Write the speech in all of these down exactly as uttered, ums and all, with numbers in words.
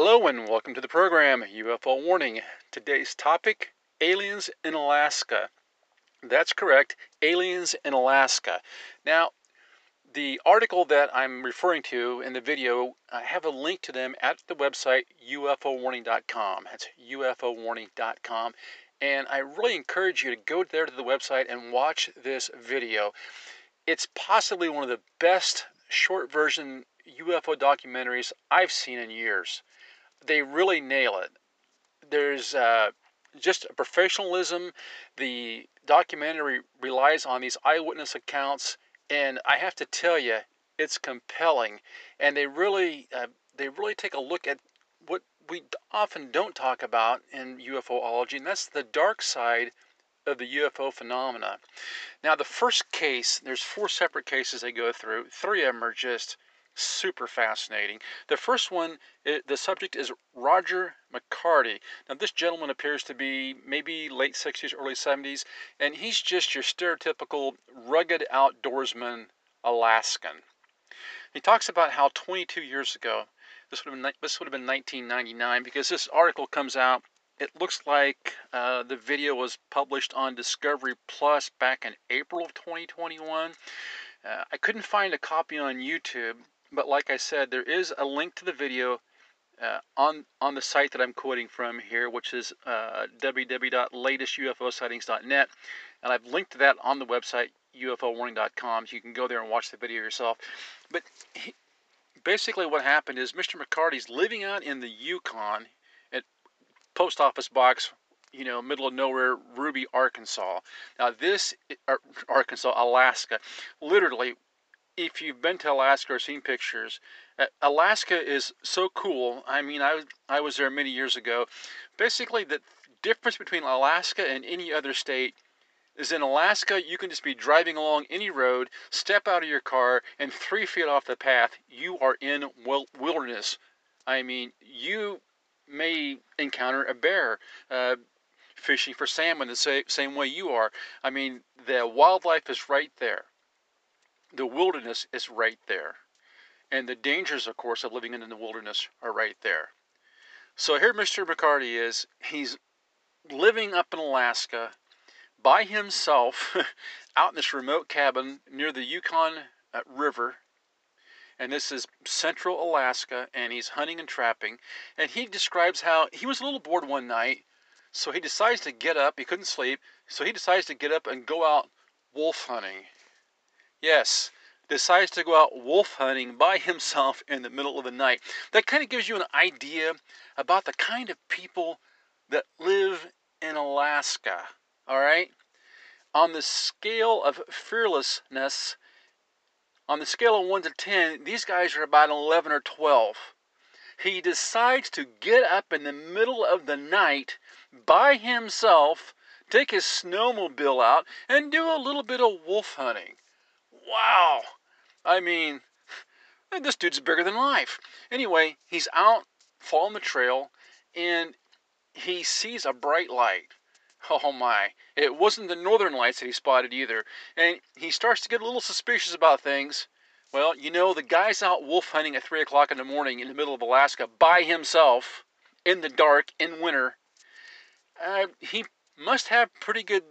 Hello and welcome to the program, U F O Warning. Today's topic, aliens in Alaska. That's correct, aliens in Alaska. Now, the article that I'm referring to in the video, I have a link to them at the website U F O warning dot com. That's U F O warning dot com. And I really encourage you to go there to the website and watch this video. It's possibly one of the best short version U F O documentaries I've seen in years. They really nail it. There's uh, just a professionalism. The documentary relies on these eyewitness accounts, and I have to tell you, it's compelling. And they really, uh, they really take a look at what we often don't talk about in UFOlogy, and that's the dark side of the U F O phenomena. Now, the first case, there's four separate cases they go through. Three of them are just super fascinating. The first one, it, the subject is Roger McCarty. Now, this gentleman appears to be maybe late sixties, early seventies, and he's just your stereotypical rugged outdoorsman Alaskan. He talks about how twenty-two years ago, this would have been, this would have been nineteen ninety-nine, because this article comes out, it looks like uh, the video was published on Discovery Plus back in April of twenty twenty-one. Uh, I couldn't find a copy on YouTube, but like I said, there is a link to the video uh, on, on the site that I'm quoting from here, which is uh, w w w dot latest U F O sightings dot net. And I've linked to that on the website U F O warning dot com, so you can go there and watch the video yourself. But he, basically what happened is Mister McCarty's living out in the Yukon at Post Office Box, you know, middle of nowhere, Ruby, Arkansas. Now this, Arkansas, Alaska, literally, if you've been to Alaska or seen pictures, uh, Alaska is so cool. I mean, I, I was there many years ago. Basically, the difference between Alaska and any other state is in Alaska, you can just be driving along any road, step out of your car, and three feet off the path, you are in wilderness. I mean, you may encounter a bear uh, fishing for salmon the same, same way you are. I mean, the wildlife is right there. The wilderness is right there. And the dangers, of course, of living in the wilderness are right there. So here Mister McCarty is. He's living up in Alaska by himself out in this remote cabin near the Yukon uh, River. And this is central Alaska, and he's hunting and trapping. And he describes how he was a little bored one night, so he decides to get up. He couldn't sleep, so he decides to get up and go out wolf hunting. Yes, decides to go out wolf hunting by himself in the middle of the night. That kind of gives you an idea about the kind of people that live in Alaska, all right? On the scale of fearlessness, on the scale of one to ten, these guys are about eleven or twelve. He decides to get up in the middle of the night by himself, take his snowmobile out, and do a little bit of wolf hunting. Wow! I mean, this dude's bigger than life. Anyway, he's out following the trail, and he sees a bright light. Oh my, it wasn't the northern lights that he spotted either. And he starts to get a little suspicious about things. Well, you know, the guy's out wolf hunting at three o'clock in the morning in the middle of Alaska by himself, in the dark, in winter. Uh, he must have pretty good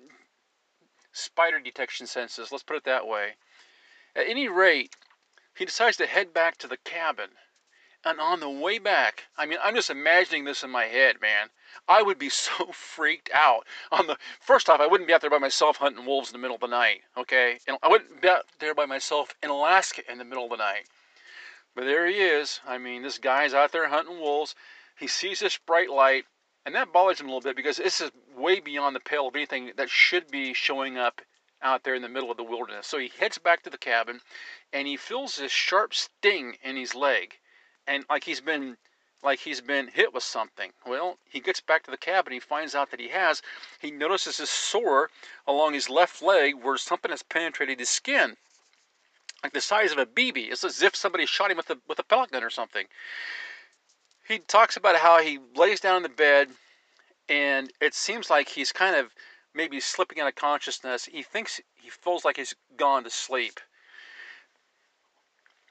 spider detection senses, let's put it that way. At any rate, he decides to head back to the cabin. And on the way back, I mean, I'm just imagining this in my head, man. I would be so freaked out. On the first off, I wouldn't be out there by myself hunting wolves in the middle of the night, okay? And I wouldn't be out there by myself in Alaska in the middle of the night. But there he is. I mean, this guy's out there hunting wolves. He sees this bright light, and that bothers him a little bit because this is way beyond the pale of anything that should be showing up out there in the middle of the wilderness. So he heads back to the cabin, and he feels this sharp sting in his leg. And like he's been like he's been hit with something. Well, he gets back to the cabin, he finds out that he has. He notices this sore along his left leg where something has penetrated his skin, like the size of a B B. It's as if somebody shot him with a with a pellet gun or something. He talks about how he lays down in the bed, and it seems like he's kind of maybe slipping out of consciousness. He thinks he feels like he's gone to sleep.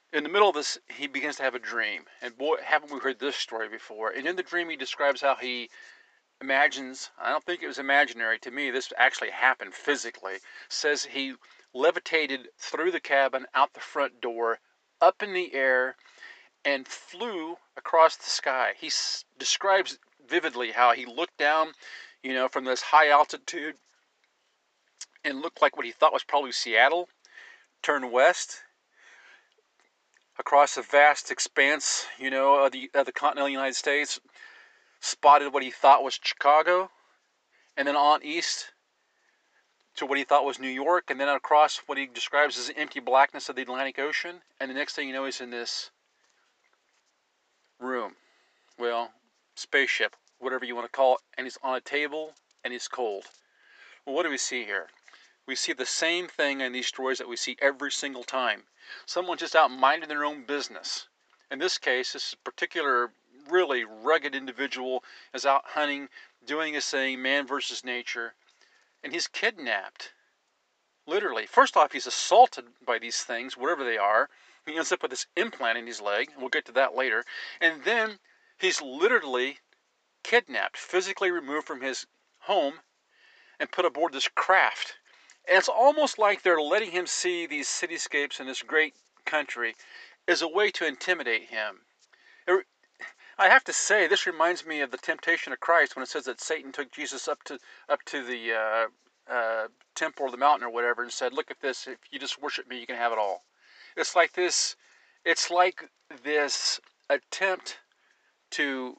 In the middle of this, he begins to have a dream. And boy, haven't we heard this story before? And in the dream, he describes how he imagines, I don't think it was imaginary. To me, this actually happened physically. Says he levitated through the cabin, out the front door, up in the air, and flew across the sky. He s- describes vividly how he looked down, you know, from this high altitude and looked like what he thought was probably Seattle, turned west across a vast expanse, you know, of the, of the continental United States, spotted what he thought was Chicago, and then on east to what he thought was New York, and then across what he describes as the empty blackness of the Atlantic Ocean. And the next thing you know, he's in this room, well, spaceship, whatever you want to call it, and he's on a table, and he's cold. Well, what do we see here? We see the same thing in these stories that we see every single time. Someone just out minding their own business. In this case, this particular really rugged individual is out hunting, doing his thing, man versus nature, and he's kidnapped. Literally. First off, he's assaulted by these things, whatever they are. He ends up with this implant in his leg. We'll get to that later. And then he's literally kidnapped, physically removed from his home, and put aboard this craft. And it's almost like they're letting him see these cityscapes in this great country as a way to intimidate him. I have to say, this reminds me of the temptation of Christ when it says that Satan took Jesus up to up to the uh, uh, temple or the mountain or whatever and said, "Look at this. If you just worship me, you can have it all." It's like this. It's like this attempt to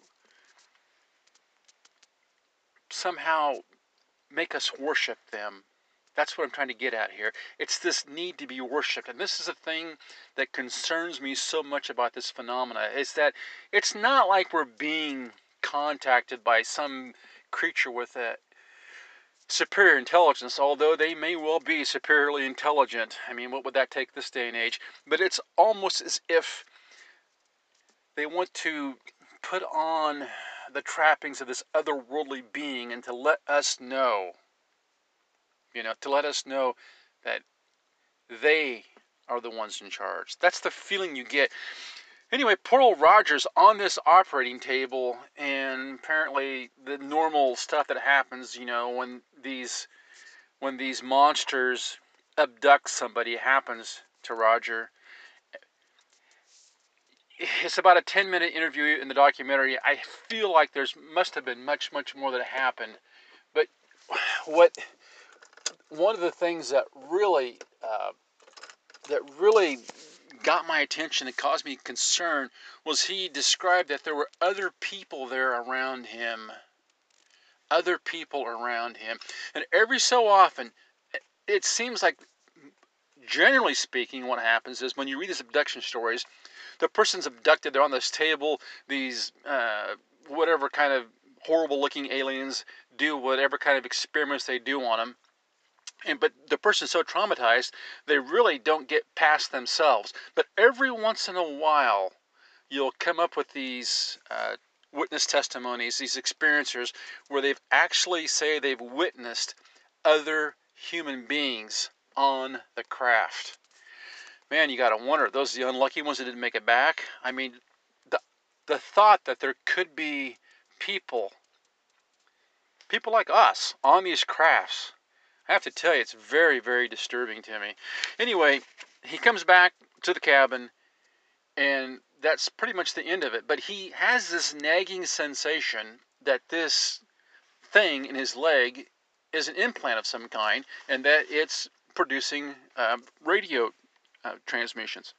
somehow make us worship them. That's what I'm trying to get at here. It's this need to be worshipped. And this is a thing that concerns me so much about this phenomena, is that it's not like we're being contacted by some creature with a superior intelligence, although they may well be superiorly intelligent. I mean, what would that take this day and age? But it's almost as if they want to put on the trappings of this otherworldly being and to let us know, you know, to let us know that they are the ones in charge. That's the feeling you get. Anyway, poor old Roger's on this operating table, and apparently the normal stuff that happens, you know, when these when these monsters abduct somebody happens to Roger. It's about a ten minute interview in the documentary. I feel like there's must have been much, much more that happened. But what one of the things that really uh, that really got my attention and caused me concern was he described that there were other people there around him. Other people around him. And every so often, it seems like, generally speaking, what happens is when you read these abduction stories, the person's abducted, they're on this table, these uh, whatever kind of horrible looking aliens do whatever kind of experiments they do on them. And but the person's so traumatized, they really don't get past themselves. But every once in a while, you'll come up with these uh, witness testimonies, these experiencers, where they've actually say they've witnessed other human beings on the craft. Man, you got to wonder, those are the unlucky ones that didn't make it back. I mean, the the thought that there could be people, people like us, on these crafts, I have to tell you, it's very, very disturbing to me. Anyway, he comes back to the cabin, and that's pretty much the end of it. But he has this nagging sensation that this thing in his leg is an implant of some kind, and that it's producing uh, radio uh, transmissions.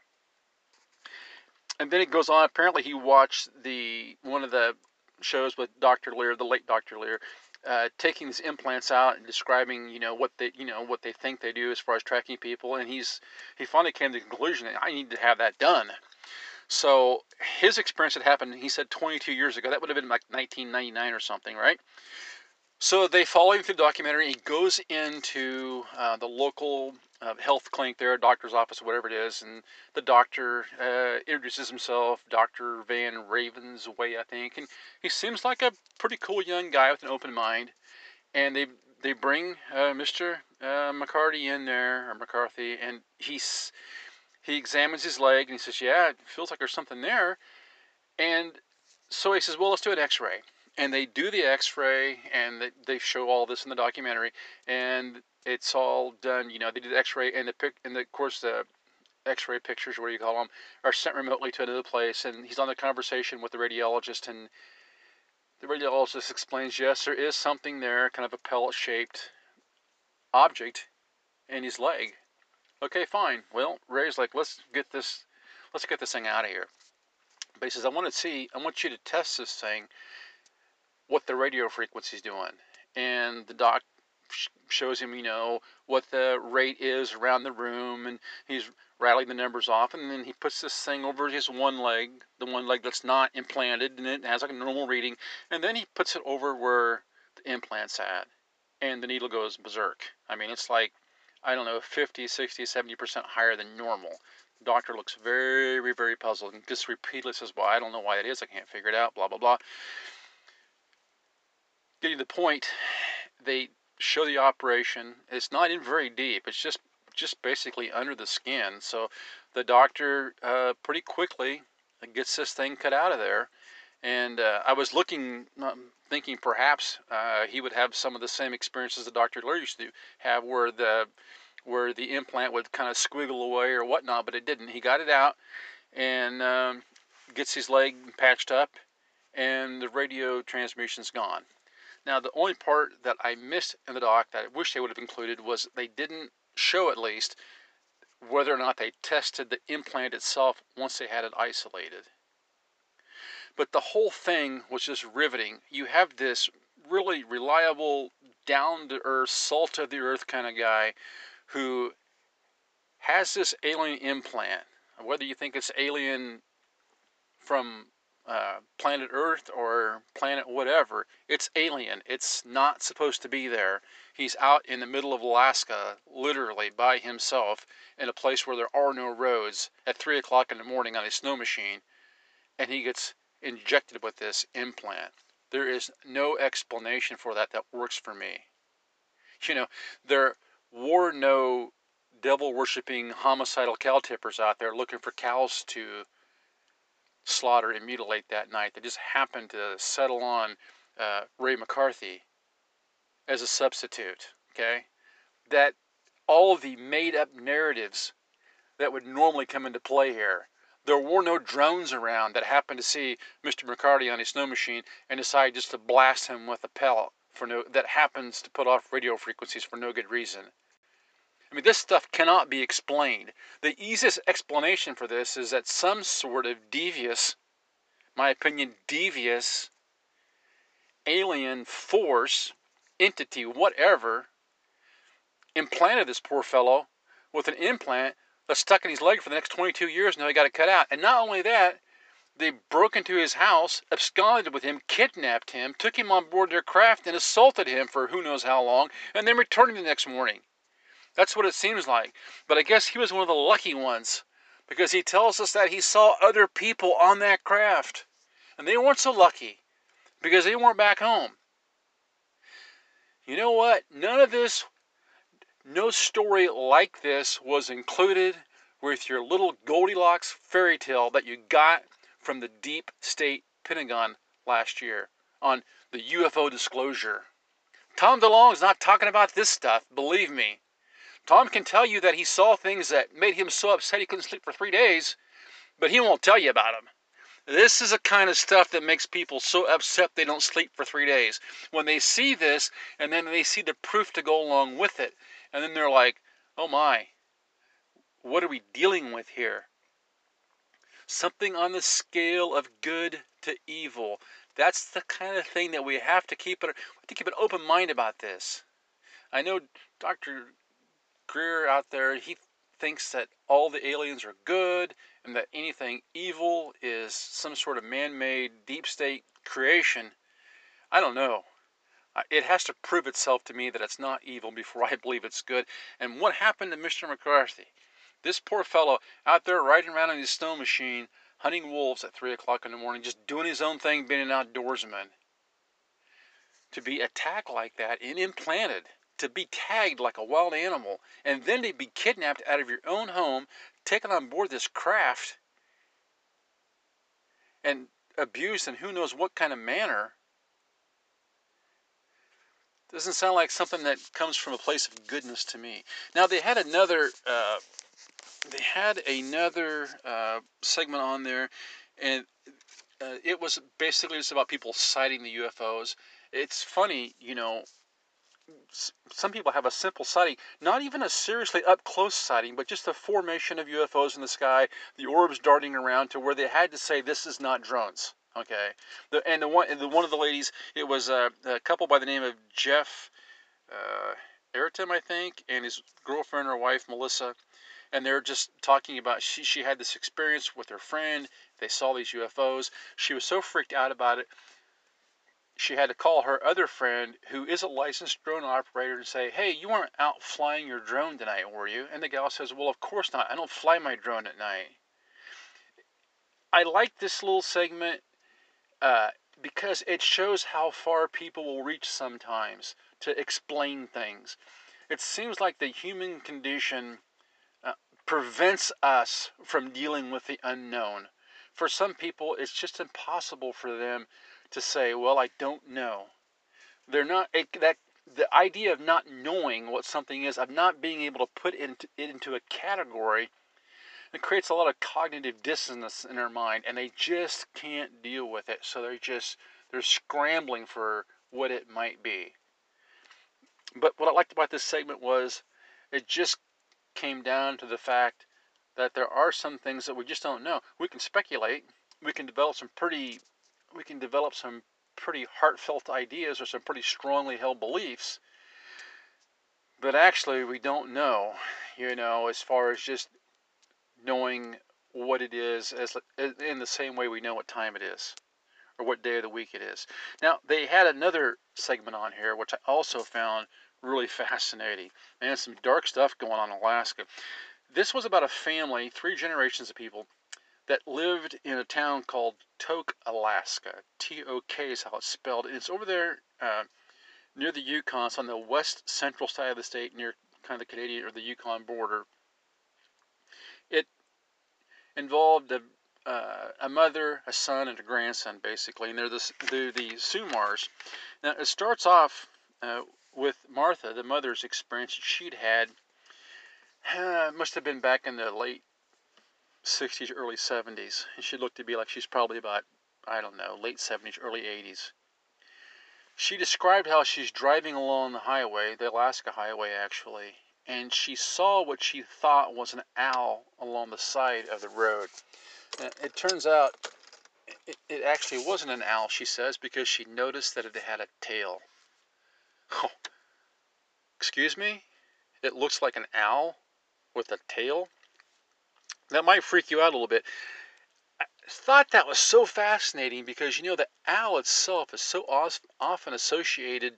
And then it goes on. Apparently, he watched the one of the shows with Doctor Lear, the late Doctor Lear, uh, taking these implants out and describing, you know, what they, you know, what they think they do as far as tracking people. And he's he finally came to the conclusion that I need to have that done. So his experience had happened, he said, twenty-two years ago. That would have been like nineteen ninety-nine or something, right? So they follow him through the documentary. He goes into uh, the local uh, health clinic there, doctor's office, whatever it is, and the doctor uh, introduces himself, Doctor Van Ravensway, I think, and he seems like a pretty cool young guy with an open mind. And they they bring uh, Mister Uh, McCarty in there, or McCarthy, and he's he examines his leg and he says, yeah, it feels like there's something there. And so he says, well, let's do an x-ray. And they do the x-ray, and they, they show all this in the documentary, and it's all done. You know, they did the x-ray, and the pic, and the, of course the x-ray pictures, what do you call them, are sent remotely to another place, and he's on the conversation with the radiologist, and the radiologist explains, yes, there is something there, kind of a pellet-shaped object in his leg. Okay, fine. Well, Ray's like, let's get this, let's get this thing out of here. But he says, I want to see, I want you to test this thing, what the radio frequency's doing. And the doc shows him, you know, what the rate is around the room, and he's rattling the numbers off, and then he puts this thing over his one leg, the one leg that's not implanted, and it has like a normal reading, and then he puts it over where the implant's at, and the needle goes berserk. I mean, it's like, I don't know, fifty, sixty, seventy percent higher than normal. The doctor looks very, very puzzled, and just repeatedly says, well, I don't know why it is, I can't figure it out, blah, blah, blah. Getting to the point, they show the operation. It's not in very deep. It's just just basically under the skin. So the doctor uh, pretty quickly gets this thing cut out of there. And uh, I was looking, um, thinking perhaps uh, he would have some of the same experiences that Doctor Lear used to have, where the where the implant would kind of squiggle away or whatnot, but it didn't. He got it out and um, gets his leg patched up, and the radio transmission's gone. Now, the only part that I missed in the doc that I wish they would have included was they didn't show, at least, whether or not they tested the implant itself once they had it isolated. But the whole thing was just riveting. You have this really reliable, down-to-earth, salt-of-the-earth kind of guy who has this alien implant. Whether you think it's alien from Uh, planet Earth or planet whatever, it's alien. It's not supposed to be there. He's out in the middle of Alaska, literally by himself, in a place where there are no roads, at three o'clock in the morning on a snow machine, and he gets injected with this implant. There is no explanation for that that works for me. You know, there were no devil-worshipping homicidal cow tippers out there looking for cows to slaughter and mutilate that night. They just happened to settle on uh, Ray McCarthy as a substitute, okay? That all of the made-up narratives that would normally come into play here. There were no drones around that happened to see Mister McCarthy on a snow machine and decide just to blast him with a pellet for no, that happens to put off radio frequencies for no good reason. I mean, this stuff cannot be explained. The easiest explanation for this is that some sort of devious, my opinion, devious alien force, entity, whatever, implanted this poor fellow with an implant that's stuck in his leg for the next twenty-two years, and now he got it cut out. And not only that, they broke into his house, absconded with him, kidnapped him, took him on board their craft, and assaulted him for who knows how long, and then returned him the next morning. That's what it seems like. But I guess he was one of the lucky ones, because he tells us that he saw other people on that craft. And they weren't so lucky, because they weren't back home. You know what? None of this, no story like this was included with your little Goldilocks fairy tale that you got from the Deep State Pentagon last year on the U F O disclosure. Tom DeLonge's not talking about this stuff, believe me. Tom can tell you that he saw things that made him so upset he couldn't sleep for three days, but he won't tell you about them. This is the kind of stuff that makes people so upset they don't sleep for three days. When they see this, and then they see the proof to go along with it, and then they're like, oh my, what are we dealing with here? Something on the scale of good to evil. That's the kind of thing that we have to keep it, we have to keep an open mind about this. I know Doctor Greer out there, he thinks that all the aliens are good and that anything evil is some sort of man-made deep state creation. I don't know. It has to prove itself to me that it's not evil before I believe it's good. And what happened to Mister McCarthy? This poor fellow out there riding around on his snow machine, hunting wolves at three o'clock in the morning, just doing his own thing, being an outdoorsman. To be attacked like that and implanted. to be tagged like a wild animal, and then to be kidnapped out of your own home, taken on board this craft, and abused in who knows what kind of manner, doesn't sound like something that comes from a place of goodness to me. Now, they had another uh, they had another uh, segment on there, and uh, it was basically just about people sighting the U F Os. It's funny, you know, some people have a simple sighting, not even a seriously up close sighting, but just the formation of U F Os in the sky, the orbs darting around, to where they had to say this is not drones. Okay, the, and the one, and the one of the ladies, it was a, a couple by the name of Jeff uh, Eritim, I think, and his girlfriend or wife Melissa, and they're just talking about she she had this experience with her friend. They saw these U F Os. She was so freaked out about it, she had to call her other friend, who is a licensed drone operator, and say, hey, you weren't out flying your drone tonight, were you? And the gal says, well, of course not. I don't fly my drone at night. I like this little segment uh, because it shows how far people will reach sometimes to explain things. It seems like the human condition uh, prevents us from dealing with the unknown. For some people, it's just impossible for them to say, well, I don't know. They're not, it, that the idea of not knowing what something is, of not being able to put it into, it into a category, it creates a lot of cognitive dissonance in their mind, and they just can't deal with it. So they're just, they're scrambling for what it might be. But what I liked about this segment was it just came down to the fact that there are some things that we just don't know. We can speculate. We can develop some pretty, we can develop some pretty heartfelt ideas or some pretty strongly held beliefs, but actually we don't know, you know, as far as just knowing what it is, as in the same way we know what time it is or what day of the week it is. Now, they had another segment on here which I also found really fascinating, and some dark stuff going on in Alaska. This was about a family, three generations of people, that lived in a town called Tok, Alaska. T O K is how it's spelled. And it's over there uh, near the Yukon. It's on the west central side of the state, near kind of the Canadian or the Yukon border. It involved a, uh, a mother, a son, and a grandson, basically. And they're the, they're the Sumars. Now, it starts off uh, with Martha, the mother's experience that she'd had. Uh, must have been back in the late sixties, early seventies. And she looked to be like she's probably about, I don't know, late seventies, early eighties. She described how she's driving along the highway, the Alaska highway actually, and she saw what she thought was an owl along the side of the road. Uh, it turns out it, it actually wasn't an owl, she says, because she noticed that it had a tail. Oh, excuse me? It looks like an owl with a tail? That might freak you out a little bit. I thought that was so fascinating because, you know, the owl itself is so often associated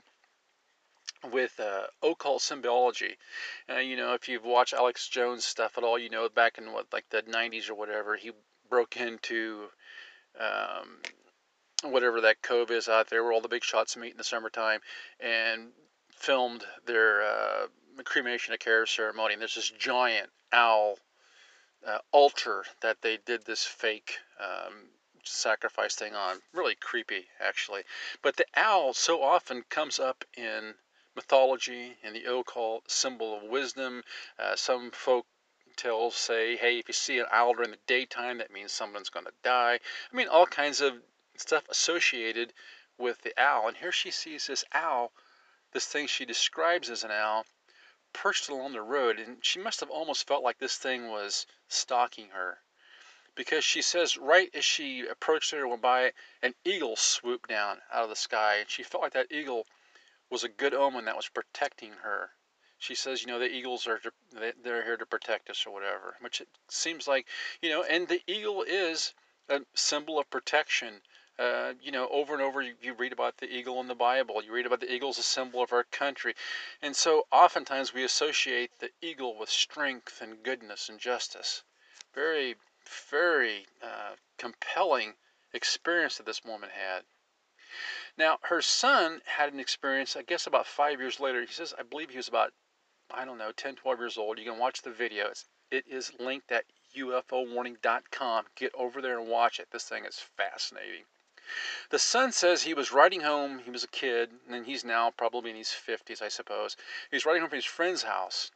with uh, occult symbology. Uh, you know, if you've watched Alex Jones stuff at all, you know, back in what, like the nineties or whatever, he broke into um, whatever that cove is out there where all the big shots meet in the summertime and filmed their uh, cremation of care ceremony. And there's this giant owl uh, altar that they did this fake um, sacrifice thing on. Really creepy, actually. But the owl so often comes up in mythology and the occult, symbol of wisdom. Uh, some folk tales say, hey, if you see an owl during the daytime, that means someone's going to die. I mean, all kinds of stuff associated with the owl. And here she sees this owl, this thing she describes as an owl, perched along the road. And she must have almost felt like this thing was stalking her, because she says right as she approached it or went by it, an eagle swooped down out of the sky. And she felt like that eagle was a good omen that was protecting her. She says, you know, the eagles are, to, they're here to protect us or whatever, which it seems like, you know, and the eagle is a symbol of protection. Uh, you know, over and over you, you read about the eagle in the Bible. You read about the eagle as a symbol of our country. And so oftentimes we associate the eagle with strength and goodness and justice. Very, very uh, compelling experience that this woman had. Now, her son had an experience, I guess about five years later. He says, I believe he was about, I don't know, ten, twelve years old. You can watch the video. It's, it is linked at U F O warning dot com. Get over there and watch it. This thing is fascinating. The son says he was riding home. He was a kid, and he's now probably in his fifties, I suppose. He's riding home from his friend's house.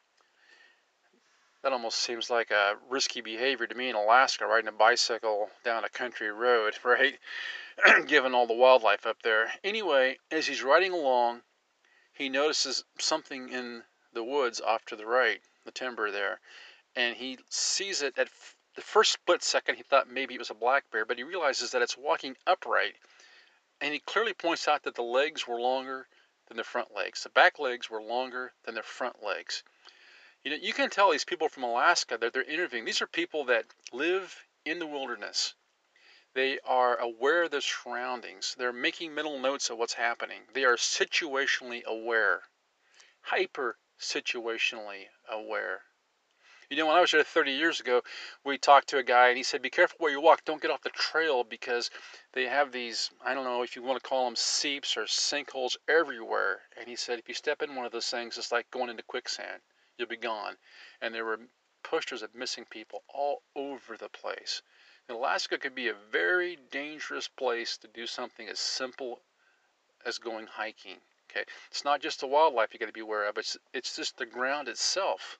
That almost seems like a risky behavior to me in Alaska, riding a bicycle down a country road, right? Given all the wildlife up there. Anyway, as he's riding along, he notices something in the woods off to the right, the timber there, and he sees it at f- the first split second. He thought maybe it was a black bear, but he realizes that it's walking upright, and he clearly points out that the legs were longer than the front legs. The back legs were longer than the front legs. You know, you can tell these people from Alaska that they're interviewing. These are people that live in the wilderness. They are aware of their surroundings. They're making mental notes of what's happening. They are situationally aware, hyper situationally aware. You know, when I was there thirty years ago, we talked to a guy and he said, be careful where you walk. Don't get off the trail because they have these, I don't know if you want to call them seeps or sinkholes everywhere. And he said, if you step in one of those things, it's like going into quicksand. You'll be gone. And there were posters of missing people all over the place. Alaska could be a very dangerous place to do something as simple as going hiking. Okay, it's not just the wildlife you got to be aware of. It's it's just the ground itself.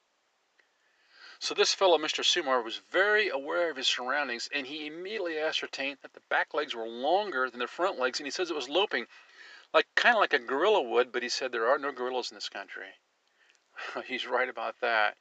So this fellow, Mister Sumar, was very aware of his surroundings, and he immediately ascertained that the back legs were longer than the front legs, and he says it was loping, like kind of like a gorilla would. But he said there are no gorillas in this country. He's right about that.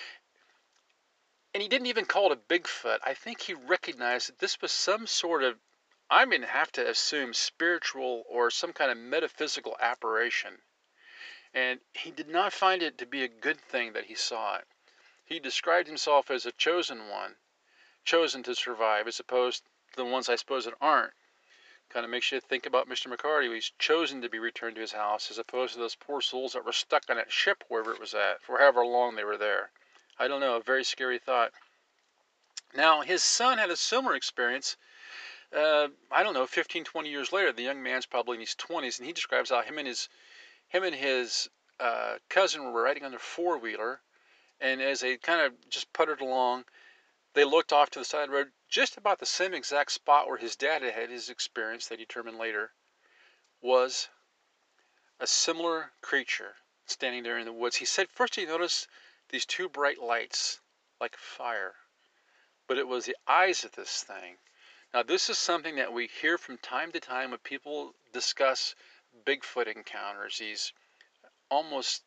And he didn't even call it a Bigfoot. I think he recognized that this was some sort of, I'm going to have to assume, spiritual or some kind of metaphysical apparition. And he did not find it to be a good thing that he saw it. He described himself as a chosen one, chosen to survive, as opposed to the ones I suppose that aren't. Kind of makes you think about Mister McCarty. He's chosen to be returned to his house, as opposed to those poor souls that were stuck on that ship wherever it was at, for however long they were there. I don't know, a very scary thought. Now, his son had a similar experience, uh, I don't know, fifteen, twenty years later. The young man's probably in his twenties, and he describes how him and his, him and his uh, cousin were riding on their four-wheeler, and as they kind of just puttered along, they looked off to the side of the road, just about the same exact spot where his dad had had his experience, they determined later, was a similar creature standing there in the woods. He said first he noticed these two bright lights, like fire. But it was the eyes of this thing. Now, this is something that we hear from time to time when people discuss Bigfoot encounters, these almost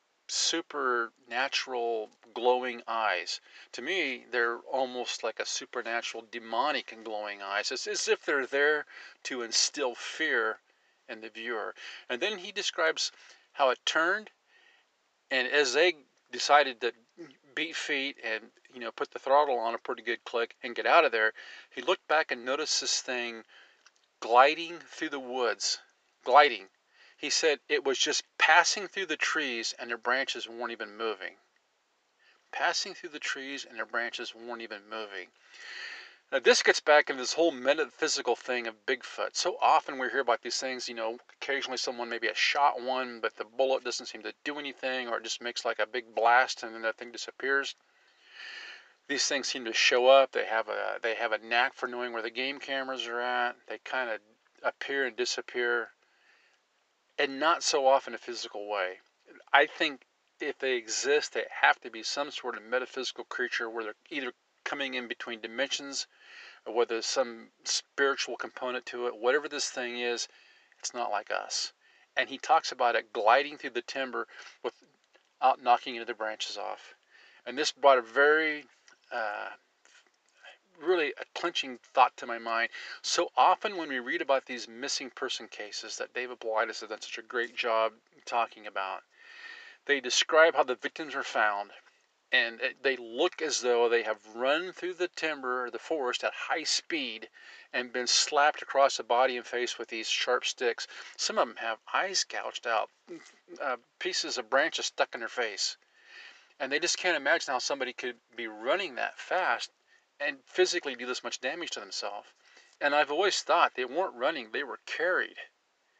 supernatural glowing eyes. To me, they're almost like a supernatural demonic and glowing eyes. It's as if they're there to instill fear in the viewer. And then he describes how it turned, and as they decided to beat feet and, you know, put the throttle on a pretty good click and get out of there, he looked back and noticed this thing gliding through the woods. Gliding. He said it was just passing through the trees and their branches weren't even moving. Passing through the trees and their branches weren't even moving. Now, this gets back into this whole metaphysical thing of Bigfoot. So often we hear about these things, you know, occasionally someone maybe has shot one, but the bullet doesn't seem to do anything, or it just makes like a big blast and then that thing disappears. These things seem to show up. They have a they have a knack for knowing where the game cameras are at. They kind of appear and disappear, and not so often a physical way. I think if they exist, they have to be some sort of metaphysical creature where they're either coming in between dimensions, or whether there's some spiritual component to it. Whatever this thing is, it's not like us. And he talks about it gliding through the timber without knocking into the branches off. And this brought a very, uh, really a clinching thought to my mind. So often when we read about these missing person cases that David Paulides has done such a great job talking about, they describe how the victims are found, and they look as though they have run through the timber or the forest at high speed and been slapped across the body and face with these sharp sticks. Some of them have eyes gouged out, uh, pieces of branches stuck in their face. And they just can't imagine how somebody could be running that fast and physically do this much damage to themselves. And I've always thought they weren't running, they were carried.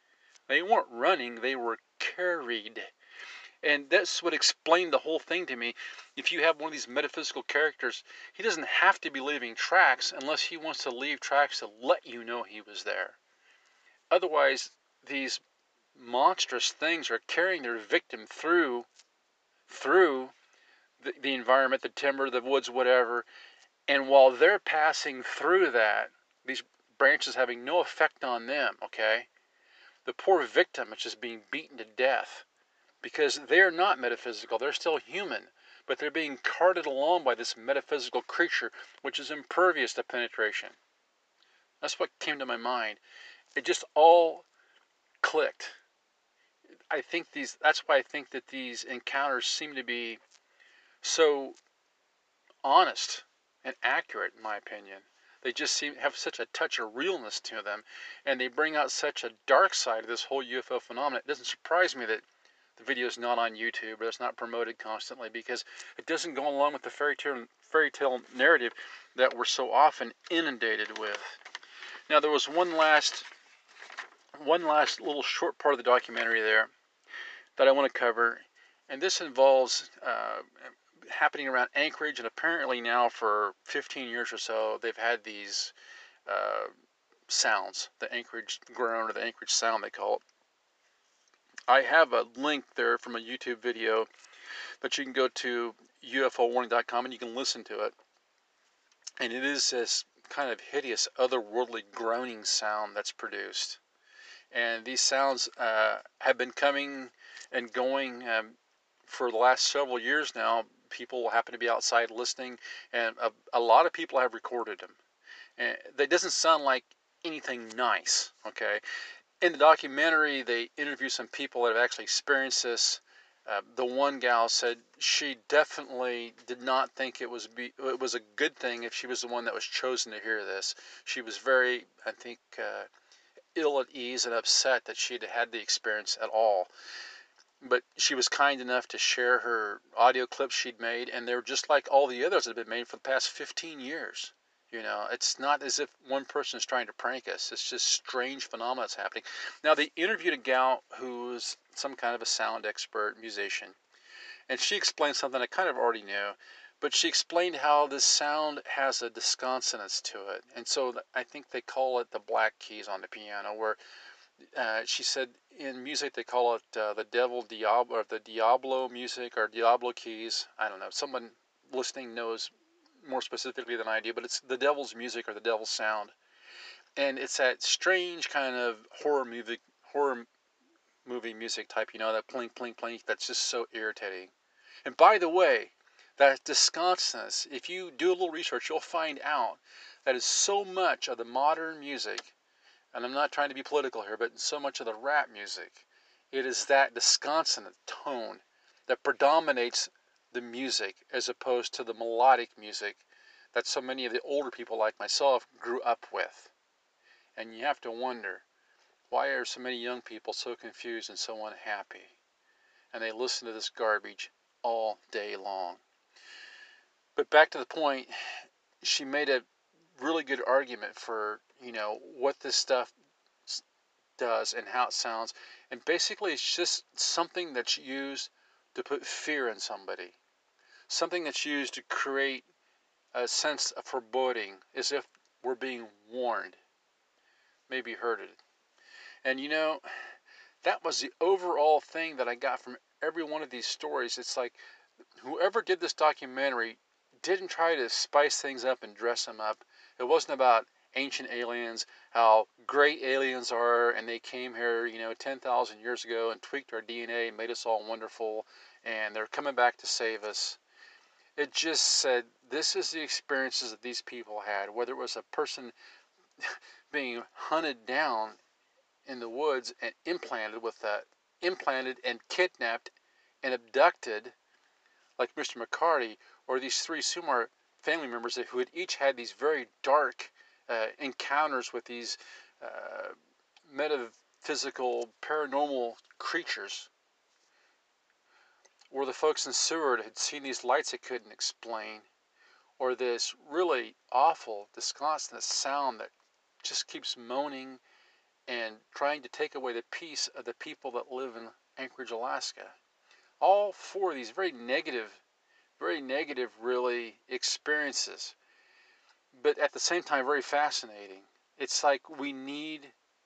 They weren't running, they were carried. And that's what explained the whole thing to me. If you have one of these metaphysical characters, he doesn't have to be leaving tracks unless he wants to leave tracks to let you know he was there. Otherwise, these monstrous things are carrying their victim through through the, the environment, the timber, the woods, whatever. And while they're passing through that, these branches having no effect on them, okay? The poor victim is just being beaten to death because they're not metaphysical. They're still human, but they're being carted along by this metaphysical creature, which is impervious to penetration. That's what came to my mind. It just all clicked. I think these, that's why I think that these encounters seem to be so honest and accurate, in my opinion. They just seem have such a touch of realness to them, and they bring out such a dark side of this whole U F O phenomenon. It doesn't surprise me that the video is not on YouTube or it's not promoted constantly, because it doesn't go along with the fairy tale fairy tale narrative that we're so often inundated with. Now, there was one last one last little short part of the documentary there that I want to cover, and this involves uh, happening around Anchorage, and apparently now for fifteen years or so they've had these uh, sounds, the Anchorage groan or the Anchorage sound they call it. I have a link there from a YouTube video that you can go to U F O warning dot com and you can listen to it. And it is this kind of hideous, otherworldly groaning sound that's produced. And these sounds uh, have been coming and going um, for the last several years now. People happen to be outside listening, and a, a lot of people have recorded them. And that doesn't sound like anything nice, okay? In the documentary, they interview some people that have actually experienced this. Uh, the one gal said she definitely did not think it was be, it was a good thing if she was the one that was chosen to hear this. She was very, I think, uh, ill at ease and upset that she'd had the experience at all. But she was kind enough to share her audio clips she'd made, and they're just like all the others that have been made for the past fifteen years. You know, it's not as if one person is trying to prank us. It's just strange phenomena that's happening. Now, they interviewed a gal who's some kind of a sound expert, musician, and she explained something I kind of already knew, but she explained how this sound has a disconsonance to it. And so I think they call it the black keys on the piano, where uh, she said in music they call it uh, the devil Diablo, or the Diablo music, or Diablo keys. I don't know. Someone listening knows more specifically than I do, but it's the devil's music or the devil's sound. And it's that strange kind of horror movie, horror movie music type, you know, that plink, plink, plink, that's just so irritating. And by the way, that disconsonance, if you do a little research, you'll find out that is so much of the modern music, and I'm not trying to be political here, but in so much of the rap music, it is that disconsonant tone that predominates the music as opposed to the melodic music that so many of the older people like myself grew up with. And you have to wonder, why are so many young people so confused and so unhappy? And they listen to this garbage all day long. But back to the point, she made a really good argument for, you know, what this stuff does and how it sounds. And basically it's just something that's used to put fear in somebody. Something that's used to create a sense of foreboding, as if we're being warned. Maybe you heard it. And you know, that was the overall thing that I got from every one of these stories. It's like whoever did this documentary didn't try to spice things up and dress them up. It wasn't about ancient aliens, how great aliens are, and they came here, you know, ten thousand years ago and tweaked our D N A and made us all wonderful, and they're coming back to save us. It just said, this is the experiences that these people had, whether it was a person being hunted down in the woods and implanted with that, implanted and kidnapped and abducted, like Mister McCarty, or these three Sumar family members who had each had these very dark uh, encounters with these uh, metaphysical, paranormal creatures, or the folks in Seward had seen these lights they couldn't explain, or this really awful, disconsolate sound that just keeps moaning and trying to take away the peace of the people that live in Anchorage, Alaska. All four of these very negative, very negative, really, experiences, but at the same time, very fascinating. It's like we need,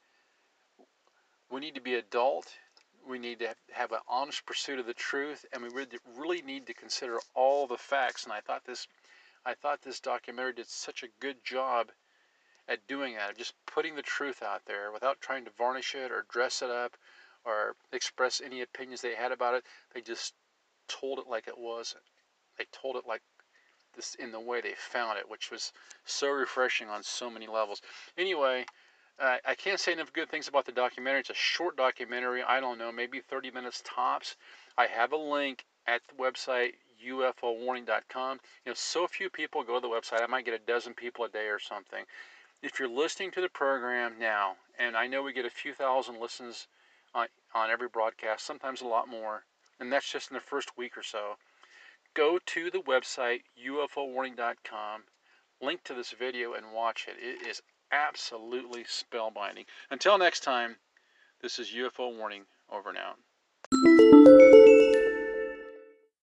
we need to be adult. We need to have an honest pursuit of the truth, and we really need to consider all the facts. And I thought this, I thought this documentary did such a good job at doing that, of just putting the truth out there without trying to varnish it or dress it up or express any opinions they had about it. They just told it like it was. They told it like this in the way they found it, which was so refreshing on so many levels. Anyway, uh, I can't say enough good things about the documentary. It's a short documentary. I don't know, maybe thirty minutes tops. I have a link at the website U F O warning dot com. You know, so few people go to the website. I might get a dozen people a day or something. If you're listening to the program now, and I know we get a few thousand listens on, on every broadcast, sometimes a lot more, and that's just in the first week or so, go to the website U F O warning dot com, link to this video, and watch it. It is absolutely spellbinding. Until next time, this is U F O Warning, over and out.